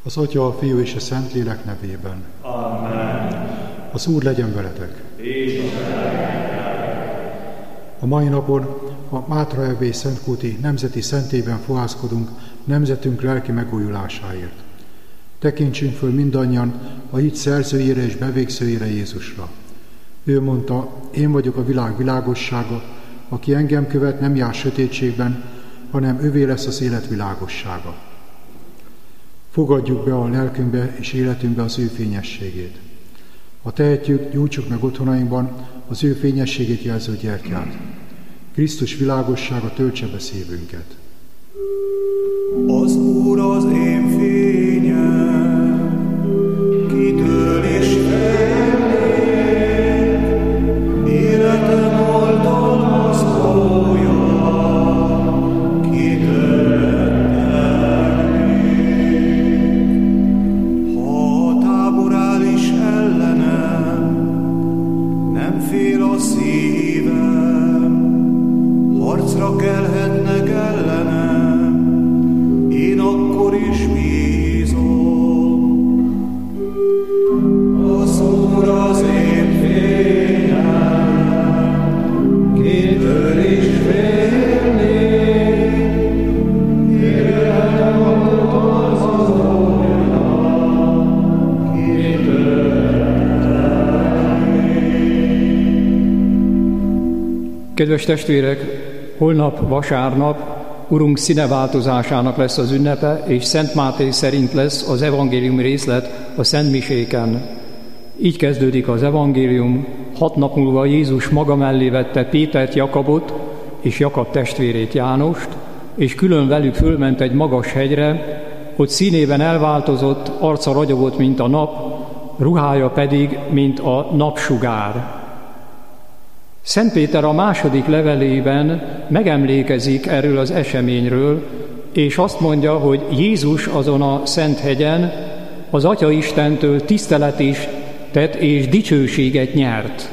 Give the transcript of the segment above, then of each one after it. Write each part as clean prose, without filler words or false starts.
Az Atya, a Fiú és a Szentlélek nevében. Amen. Az Úr legyen veletek. És a mai napon a Mátra Erdély Szentkúti Nemzeti Szentében fohászkodunk nemzetünk lelki megújulásáért. Tekintsünk föl mindannyian a hit szerzőjére és bevégzőjére, Jézusra. Ő mondta, én vagyok a világ világossága, aki engem követ, nem jár sötétségben, hanem övé lesz az élet világossága. Fogadjuk be a lelkünkbe és életünkbe az ő fényességét. Ha tehetjük, gyújtsuk meg otthonainkban az ő fényességét jelző gyertyát. Krisztus világossága töltse be szívünket. Az Úr az én fényem, kitől is félnék, életem oltalmazója, kitől rettegnék. Ha a tábor áll is ellenem, nem fél a szívem, harcra kelhetnek ellenem, én akkor is bízom. Az Úr az én fényem, kitől is félnék, életem oltalmazója, kitől rettegnék. Kedves testvérek, holnap vasárnap Urunk színeváltozásának lesz az ünnepe, és Szent Máté szerint lesz az evangélium részlet a szentmiséken. Így kezdődik az evangélium. 6 nap múlva Jézus maga mellé vette Pétert, Jakabot és Jakab testvérét, Jánost, és külön velük fölment egy magas hegyre, ott színében elváltozott, arca ragyogott, mint a nap, ruhája pedig, mint a napsugár. Szent Péter a második levelében megemlékezik erről az eseményről, és azt mondja, hogy Jézus azon a szent hegyen az Atya Istentől tiszteletet és dicsőséget nyert.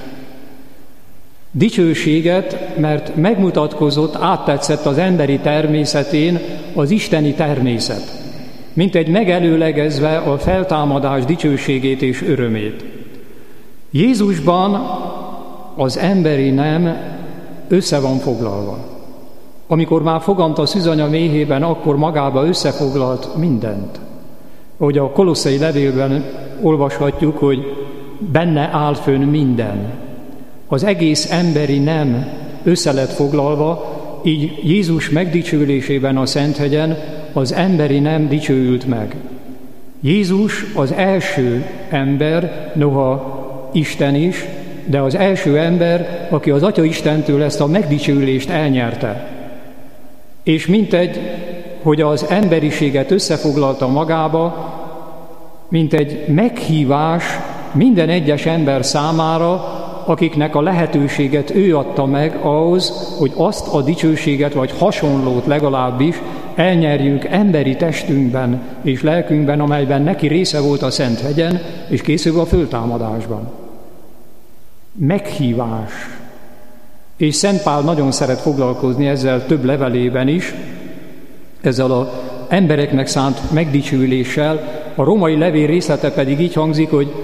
Dicsőséget, mert megmutatkozott, áttetszett az emberi természetén az isteni természet, mint egy megelőlegezve a feltámadás dicsőségét és örömét. Jézusban az emberi nem össze van foglalva. Amikor már fogant a szűzanya méhében, akkor magába összefoglalt mindent. Ahogy a Kolosszai levélben olvashatjuk, hogy benne áll fönn minden. Az egész emberi nem össze lett foglalva, így Jézus megdicsőlésében a Szenthegyen az emberi nem dicsőült meg. Jézus az első ember, noha Isten is, de az első ember, aki az Atya Istentől ezt a megdicsőlést elnyerte. És mintegy, hogy az emberiséget összefoglalta magába, mint egy meghívás minden egyes ember számára, akiknek a lehetőséget ő adta meg ahhoz, hogy azt a dicsőséget, vagy hasonlót legalábbis elnyerjük emberi testünkben és lelkünkben, amelyben neki része volt a Szenthegyen, és készül a föltámadásban. Meghívás. És Szent Pál nagyon szeret foglalkozni ezzel több levelében is, ezzel az embereknek szánt megdicsőüléssel. A római levél részlete pedig így hangzik, hogy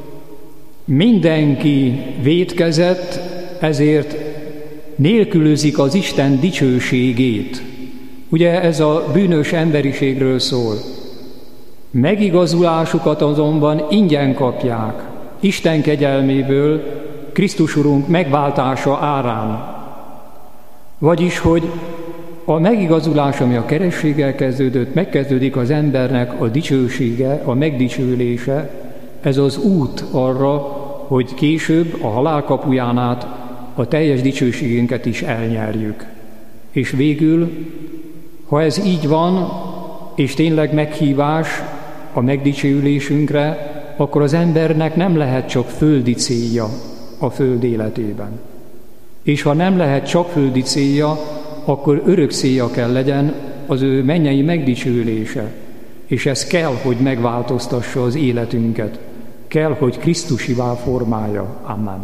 mindenki vétkezett, ezért nélkülözik az Isten dicsőségét. Ugye ez a bűnös emberiségről szól. Megigazulásukat azonban ingyen kapják, Isten kegyelméből, Krisztus Urunk megváltása árán. Vagyis, hogy a megigazulás, ami a kerességgel kezdődött, megkezdődik az embernek a dicsősége, a megdicsőlése, ez az út arra, hogy később a halál kapuján át a teljes dicsőségünket is elnyerjük. És végül, ha ez így van, és tényleg meghívás a megdicsőülésünkre, akkor az embernek nem lehet csak földi célja a föld életében. És ha nem lehet csak földi célja, akkor örök célja kell legyen az ő mennyei megdicsőülése. És ez kell, hogy megváltoztassa az életünket. Kell, hogy Krisztusivá formálja. Amen.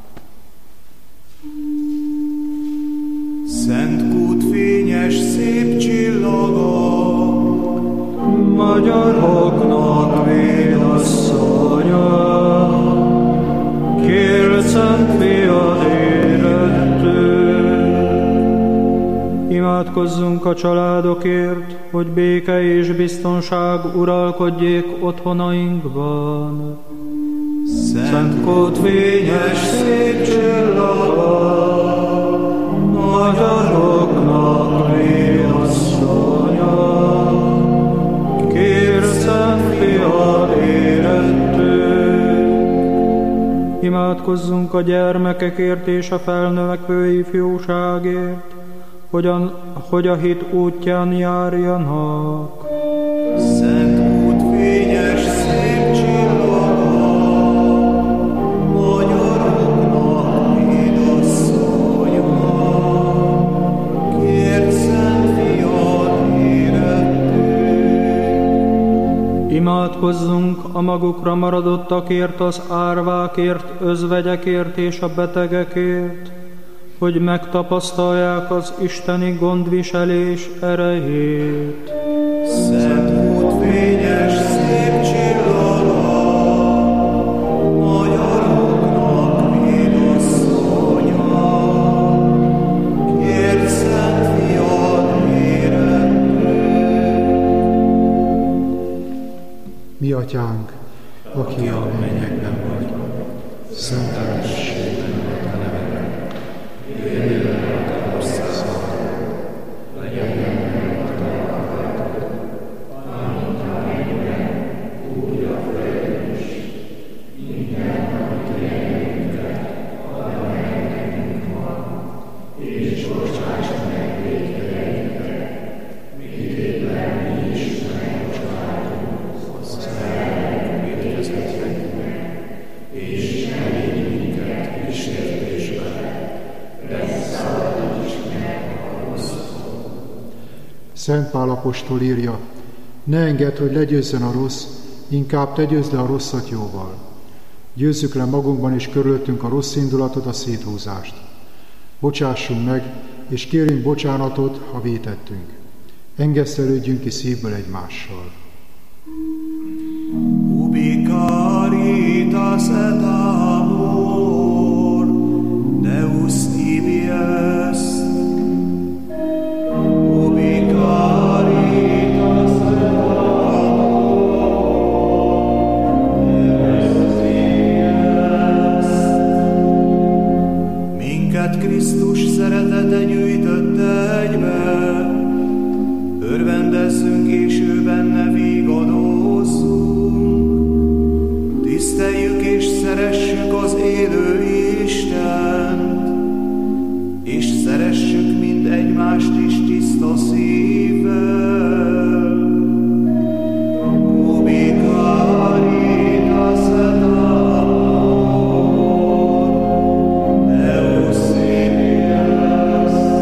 Szent kút fényes szép csillaga, magyar hoknak a családokért, hogy béke és biztonság uralkodjék otthonainkban. Szent kód fényes szép csillaga, magyaroknak vénasszonya, kérj Szent Fiad érettünk. Imádkozzunk a gyermekekért és a felnövekvő ifjúságért, hogy a hit útján járjanak. Szent kód fényes szép csillaga, magyaroknak vénasszonya, kérj Szent Fiad érettünk. Imádkozzunk a magukra maradottakért, az árvákért, özvegyekért és a betegekért, hogy megtapasztalják az isteni gondviselés erejét. Szent kód fényes szép csillaga, magyaroknak vénasszonya, kérj Szent Fiad érettünk. Mi atyánk, aki a mennyekben vagy, szenteltessék meg a te neved. Jöjjön el a te országod, legyen meg a te akaratod, amint a mennyben, úgy a földön is. Minden napi kenyerünket add meg nekünk ma, és bocsáss meg vétkeinket, miképpen mi is megbocsátunk az ellenünk vétkeztetőinknek, és ne vigy minket kísértésbe, de szabadíts meg a rossztól. Szent Pál apostol írja, ne engedd, hogy legyőzzen a rossz, inkább te győzd le a rosszat jóval. Győzzük le magunkban és körülöttünk a rossz indulatot, a széthúzást. Bocsássunk meg, és kérjünk bocsánatot, ha vétettünk. Engesztelődjünk ki szívből egymással. Ubi caritas et amor, Deus ibi est. Ubi caritas et amor, Deus ibi est. Minket Krisztus szeretete gyűjtötte egybe, örvendezzünk és ő benne vígadózzunk. Tiszteljük és szeressük az élő Istent, és szeressük mind egymást is tiszta szívvel. Ubi caritas et amor, Deus ibi est.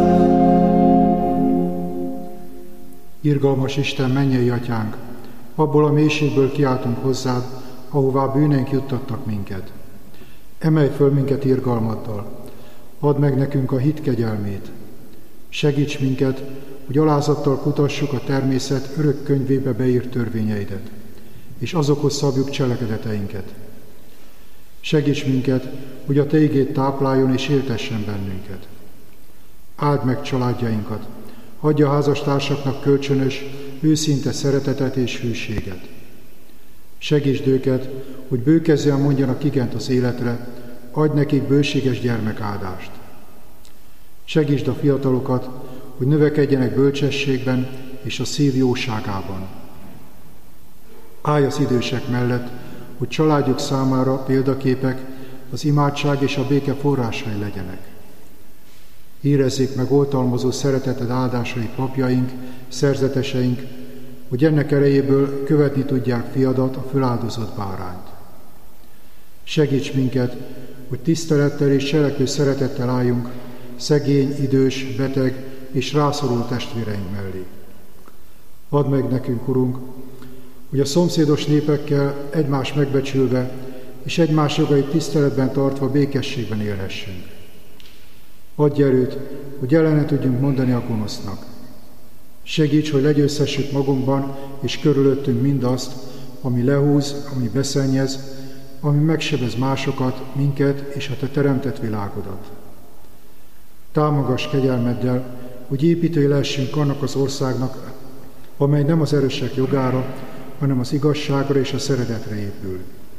Irgalmas Isten, mennyei atyánk, abból a mélységből kiáltunk hozzád, ahová bűneink juttattak minket. Emelj föl minket irgalmaddal, add meg nekünk a hit kegyelmét. Segíts minket, hogy alázattal kutassuk a természet örök könyvébe beírt törvényeidet, és azokhoz szabjuk cselekedeteinket. Segíts minket, hogy a te igéd tápláljon és éltessen bennünket. Áld meg családjainkat, adja a házastársaknak kölcsönös, őszinte szeretetet és hűséget. Segítsd őket, hogy bőkezzen mondjanak igent az életre, adj nekik bőséges gyermekáldást. Segítsd a fiatalokat, hogy növekedjenek bölcsességben és a szív jóságában. Állj az idősek mellett, hogy családjuk számára példaképek, az imádság és a béke forrásai legyenek. Érezzék meg oltalmazó szereteted áldásai papjaink, szerzeteseink, hogy ennek erejéből követni tudják fiadat, a föláldozott bárányt. Segíts minket, hogy tisztelettel és cselekvő szeretettel álljunk szegény, idős, beteg és rászoruló testvéreink mellé. Add meg nekünk, Urunk, hogy a szomszédos népekkel egymás megbecsülve és egymás jogait tiszteletben tartva békességben élhessünk. Adj erőt, hogy ellene tudjunk mondani a gonosznak. Segíts, hogy legyőzhessük magunkban és körülöttünk mindazt, ami lehúz, ami beszennyez, ami megsebez másokat, minket és a te teremtett világodat. Támogass kegyelmeddel, hogy hogy építői lehessünk annak az országnak, amely nem az erősek jogára, hanem az igazságra és a szeretetre épül.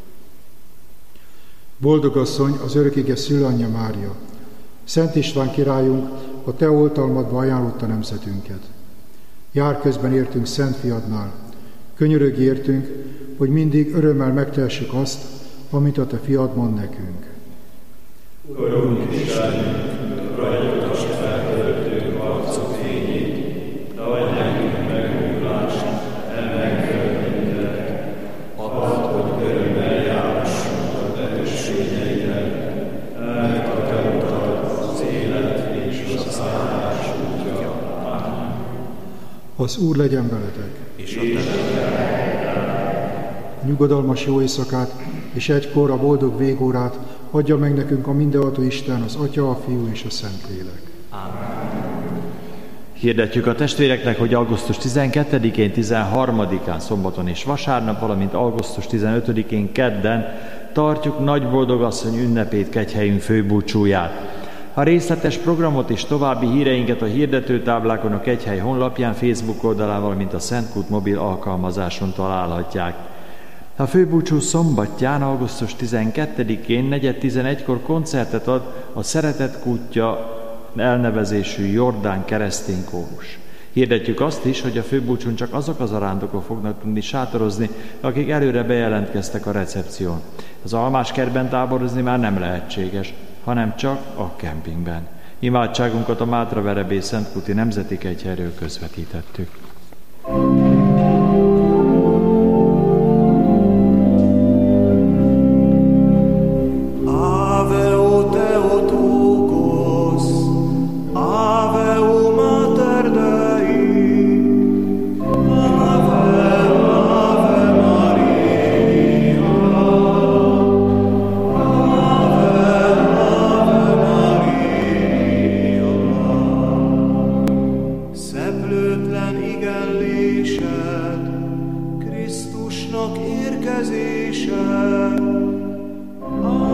Boldog asszony, az örökige szülőanyja Mária, Szent István királyunk a te oltalmadba ajánlotta nemzetünket. Jár közben értünk Szent Fiadnál, könyörögj értünk, hogy mindig örömmel megtehessük azt, amit a te fiad mond nekünk. Urunk Istenünk, ragyogtasd fel előttünk arcok fényét, de adj nekünk megújulást, megfölditek. Add, hogy örömmel járhassunk a te ösvényeidet, mert a te utad az élet és az áldás útja. Amen. Az Úr legyen veletek! És Nyugodalmas jó éjszakát és egykor a boldog végórát adja meg nekünk a mindenható Isten, az Atya, a Fiú és a Szentlélek. Hirdetjük a testvéreknek, hogy augusztus 12-én, 13-án szombaton és vasárnap, valamint augusztus 15-én kedden tartjuk Nagyboldogasszony ünnepét, kegyhelyünk főbúcsúját. A részletes programot és további híreinket a hirdetőtáblákon, a Kegyhely honlapján, Facebook oldalán, valamint a Szentkút mobil alkalmazáson találhatják. A főbúcsú szombatján, augusztus 12-én 4:11-kor koncertet ad a Szeretet Kútja elnevezésű Jordán keresztény kórus. Hirdetjük azt is, hogy a főbúcsún csak azok az arándokok fognak tudni sátorozni, akik előre bejelentkeztek a recepción. Az Almáskertben táborozni már nem lehetséges, hanem csak a kempingben. Imádságunkat a Mátraverebély Szentkúti Nemzeti Kegyhelyről közvetítettük. Krisztusnak érkezése.